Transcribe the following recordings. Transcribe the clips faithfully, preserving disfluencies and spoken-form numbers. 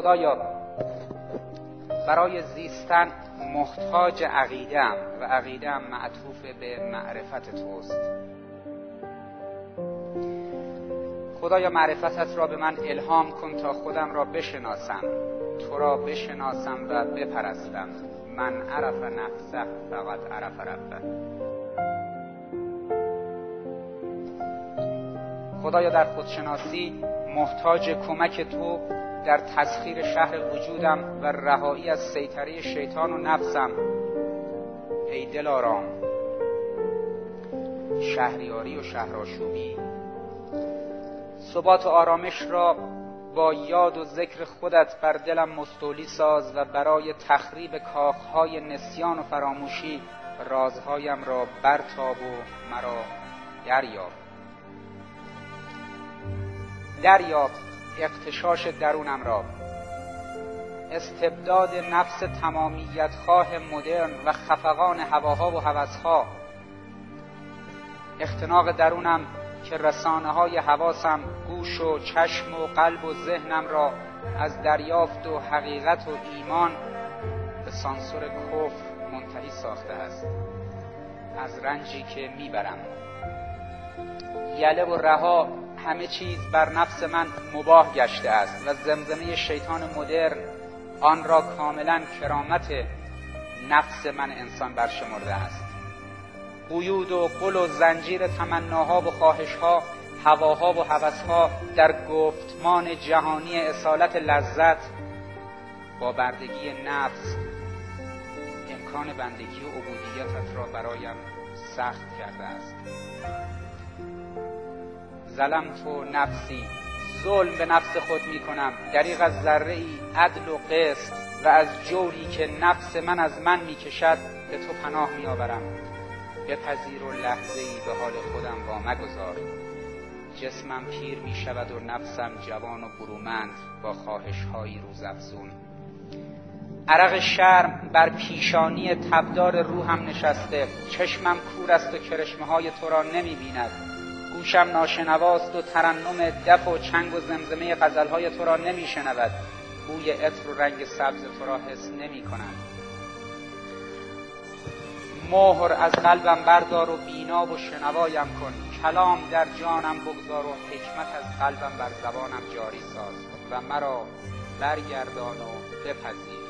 خدایا برای زیستن محتاج عقیده‌ام و عقیده‌ام معطوف به معرفت توست. خدایا معرفتت را به من الهام کن تا خودم را بشناسم، تو را بشناسم و بپرستم. من عرف نفسه فقط عرف ربه. خدایا در خودشناسی محتاج کمک تو در تسخیر شهر وجودم و رهایی از سیطره شیطان و نفسم. ای دلارام، شهریاری و شهرآشوبی، ثبات و آرامش را با یاد و ذکر خودت بر دلم مستولی ساز و برای تخریب کاخهای نسیان و فراموشی رازهایم را برتاب و مرا دریاب. دریاب اغتشاش درونم را، استبداد نفس تمامیت خواه مدرن و خفقان هواها و هوسها. اختناق درونم که رسانه های حواسم، گوش و چشم و قلب و ذهنم را از دریافت و حقیقت و ایمان به سانسور کفر منتهی ساخته است. از رنجی که میبرم یله و رها همه چیز بر نفس من مباح گشته است و زمزمه شیطان مدرن آن را کاملا کرامت نفس من انسان برشمرده است. قیود و قل و زنجیر تمناها و خواهشها، هواها و هوسها در گفتمان جهانی اصالت لذت با بردگی نفس امکان بندگی و عبودیتت را برایم سخت کرده است. ظلمت و نفسی، ظلم به نفس خود می کنم دریغ از ذره‌ای عدل و قسط و از جوری که نفس من از من می کشد به تو پناه می آورم. بپذیر و لحظه‌ای به حال خودم وا مگذار. جسمم پیر می شود و نفسم جوان و برومند با خواهش‌های روزافزون. عرق شرم بر پیشانی تبدار روحم نشسته. چشمم کور است و کرشمه‌های تو را نمی بیند. گوشم ناشنواست و ترنم دف و چنگ و زمزمه غزل‌های تو را نمی شنود. بوی عطر و رنگ سبز تو را حس نمی کنم. مهر از قلبم بردار و بینا و شنوایم کن. کلام در جانم بگذار و حکمت از قلبم بر زبانم جاری ساز و مرا برگردان و بپذیر.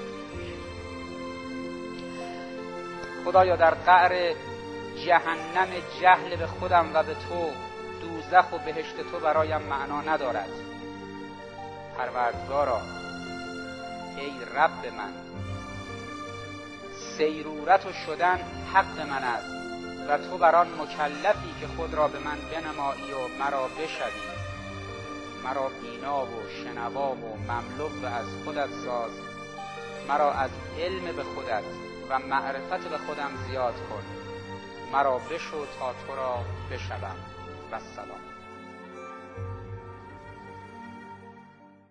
خدایا در قعر جهنم جهل به خودم و به تو، دوزخ و بهشت تو برایم معنا ندارد. پروردگارا، ای رب من، سیرورت و شدن حق من است و تو بران مکلفی که خود را به من بنمایی و مرا بشوی. مرا بینا و شنوا و مملو از خودت ساز. مرا از علم به خودت و معرفت به خودم زیاد کن. مرا بشو تا تو را بشوم. و السلام.